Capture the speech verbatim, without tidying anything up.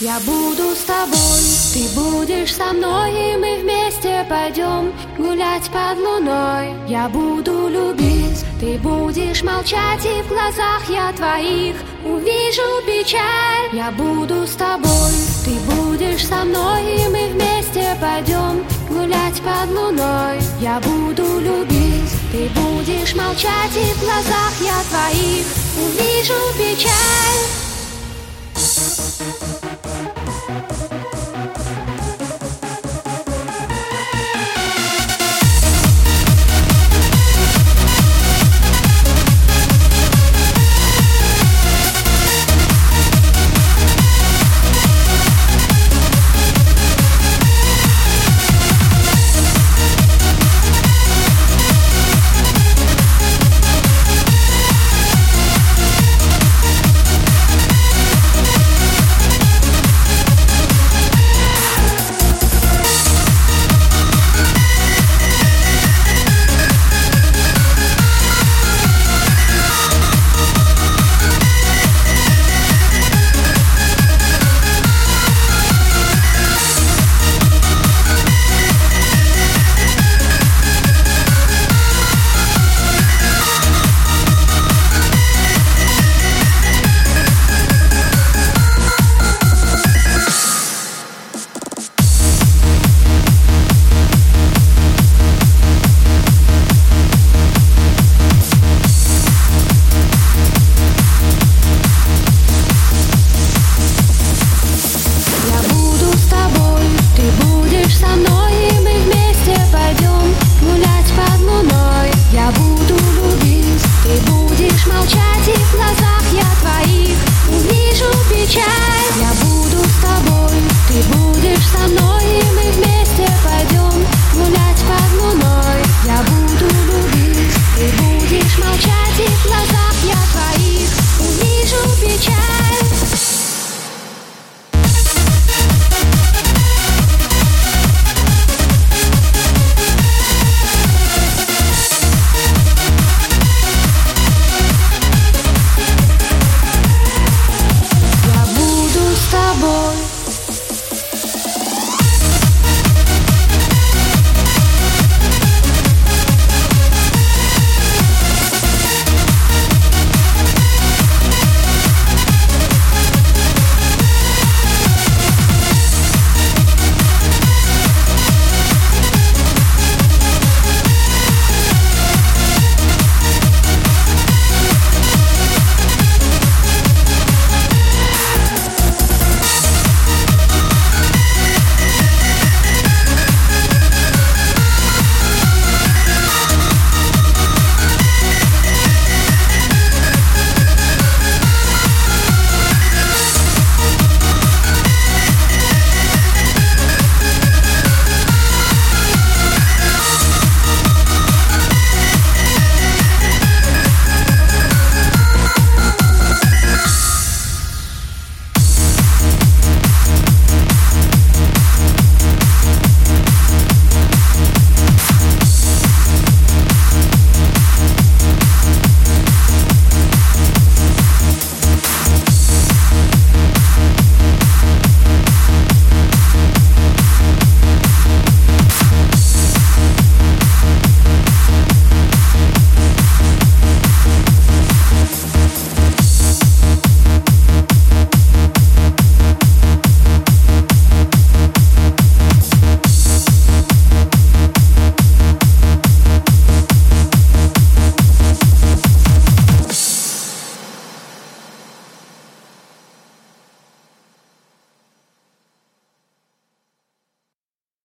Я буду с тобой, ты будешь со мной, и мы вместе пойдем гулять под луной. Я буду любить, ты будешь молчать, и в глазах я твоих увижу печаль. Я буду с тобой, ты будешь со мной, и мы вместе пойдем гулять под луной. Я буду любить, ты будешь молчать, и в глазах я твоих увижу печаль.